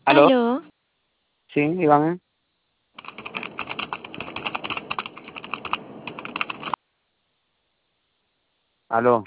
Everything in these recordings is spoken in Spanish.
¿Aló? Aló, Sí, dígame. Aló.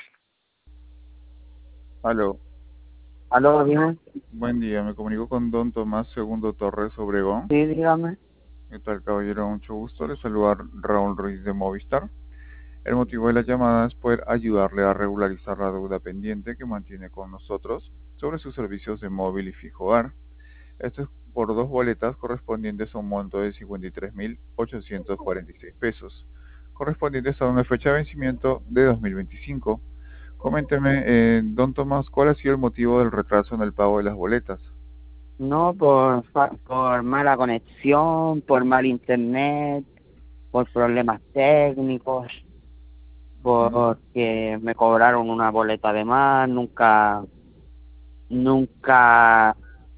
Aló, Aló, dime. buen día, me comunico con don Tomás Segundo Torres Obregón. Sí, dígame. ¿Qué tal, caballero? Mucho gusto, le saluda Raúl Ruiz de Movistar. El motivo de la llamada es poder ayudarle a regularizar la deuda pendiente que mantiene con nosotros sobre sus servicios de móvil y fijo hogar. Esto es por dos boletas correspondientes a un monto de 53.846 pesos, correspondientes a una fecha de vencimiento de 2025. Coménteme, don Tomás, ¿cuál ha sido el motivo del retraso en el pago de las boletas? No, por mala conexión, por mal internet, por problemas técnicos, Ujú. porque me cobraron una boleta de más, nunca,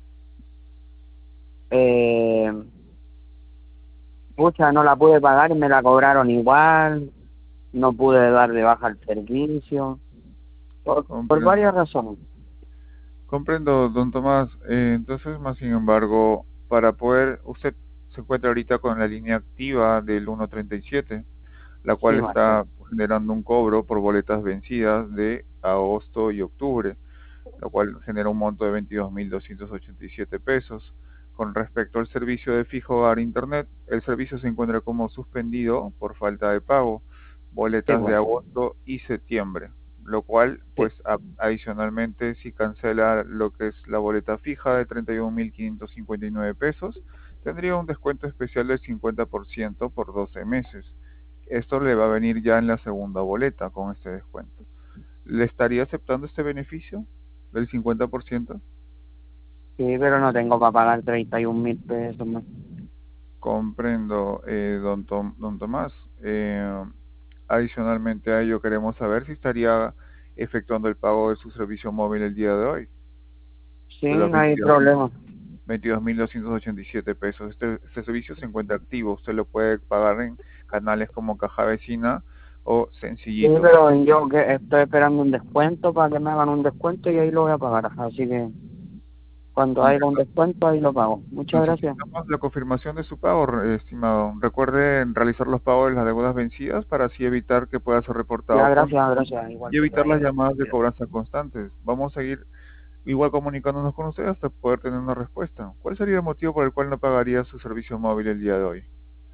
eh, pucha, no la pude pagar y me la cobraron igual, no pude dar de baja el servicio, por Comprendo. varias razones. Comprendo, don Tomás. Entonces, más sin embargo, para poder, usted se encuentra ahorita con la línea activa del 137, la cual Sí, Marcelo. está generando un cobro por boletas vencidas de agosto y octubre, lo cual genera un monto de 22.287 pesos. Con respecto al servicio de fijo hogar internet, el servicio se encuentra como suspendido por falta de pago, Sí, boletas de pues, agosto y septiembre, lo cual, sí. pues adicionalmente, si cancela lo que es la boleta fija de 31.559 pesos, tendría un descuento especial del 50% por 12 meses. Esto le va a venir ya en la segunda boleta con este descuento. ¿Le estaría aceptando este beneficio del 50%? Sí, pero no tengo para pagar 31.000 pesos más. Comprendo, don Tomás. Adicionalmente a ello, queremos saber si estaría efectuando el pago de su servicio móvil el día de hoy, Sí, de los no hay problema. 22.287 pesos. Este servicio se encuentra activo. Usted lo puede pagar en canales como Caja Vecina o Sí, Sencillito. pero yo que estoy esperando un descuento para que me hagan un descuento y ahí lo voy a pagar. Así que cuando haya un descuento, ahí lo pago. Muchas gracias. Necesitamos la confirmación de su pago, estimado. Recuerde realizar los pagos de las deudas vencidas para así evitar que pueda ser Ya, reportado pronto gracias, gracias. Igual y que te evitar vaya las bien. llamadas de Cuídate. cobranza constantes. Vamos a seguir igual comunicándonos con usted hasta poder tener una respuesta. ¿Cuál sería el motivo por el cual no pagaría su servicio móvil el día de hoy?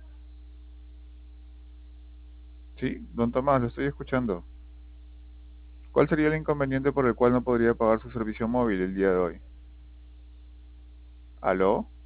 Sí, don Tomás, lo estoy escuchando. ¿Cuál sería el inconveniente por el cual no podría pagar su servicio móvil el día de hoy? ¿Aló?